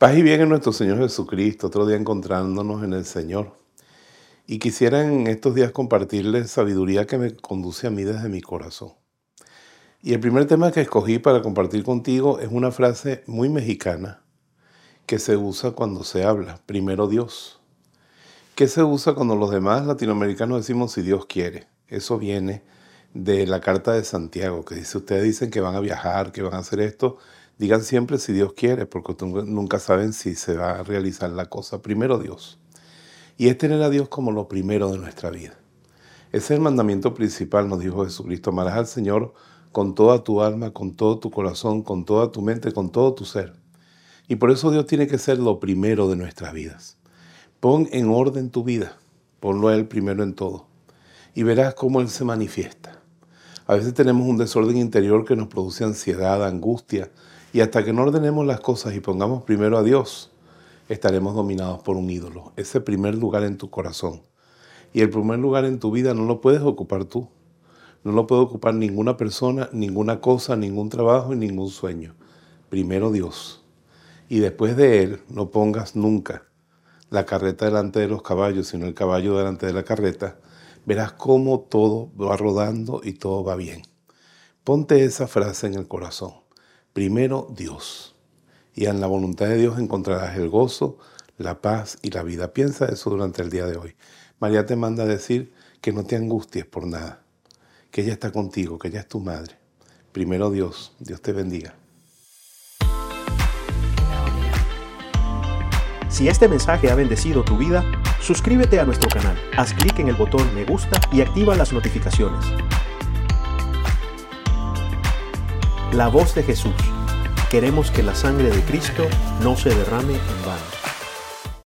Paz y bien en nuestro Señor Jesucristo, otro día encontrándonos en el Señor. Y quisiera en estos días compartirles sabiduría que me conduce a mí desde mi corazón. Y el primer tema que escogí para compartir contigo es una frase muy mexicana que se usa cuando se habla, primero Dios. Que se usa cuando los demás latinoamericanos decimos si Dios quiere. Eso viene de la carta de Santiago, que dice, ustedes dicen que van a viajar, que van a hacer esto, digan siempre si Dios quiere, porque nunca saben si se va a realizar la cosa. Primero Dios. Y es tener a Dios como lo primero de nuestra vida. Ese es el mandamiento principal, nos dijo Jesucristo. Amarás al Señor con toda tu alma, con todo tu corazón, con toda tu mente, con todo tu ser. Y por eso Dios tiene que ser lo primero de nuestras vidas. Pon en orden tu vida, ponlo a Él primero en todo. Y verás cómo Él se manifiesta. A veces tenemos un desorden interior que nos produce ansiedad, angustia, y hasta que no ordenemos las cosas y pongamos primero a Dios, estaremos dominados por un ídolo, ese primer lugar en tu corazón. Y el primer lugar en tu vida no lo puedes ocupar tú. No lo puede ocupar ninguna persona, ninguna cosa, ningún trabajo y ningún sueño. Primero Dios. Y después de Él no pongas nunca la carreta delante de los caballos, sino el caballo delante de la carreta. Verás cómo todo va rodando y todo va bien. Ponte esa frase en el corazón. Primero Dios. Y en la voluntad de Dios encontrarás el gozo, la paz y la vida. Piensa eso durante el día de hoy. María te manda a decir que no te angusties por nada, que ella está contigo, que ella es tu madre. Primero Dios. Dios te bendiga. Si este mensaje ha bendecido tu vida, suscríbete a nuestro canal, haz clic en el botón me gusta y activa las notificaciones. La voz de Jesús. Queremos que la sangre de Cristo no se derrame en vano.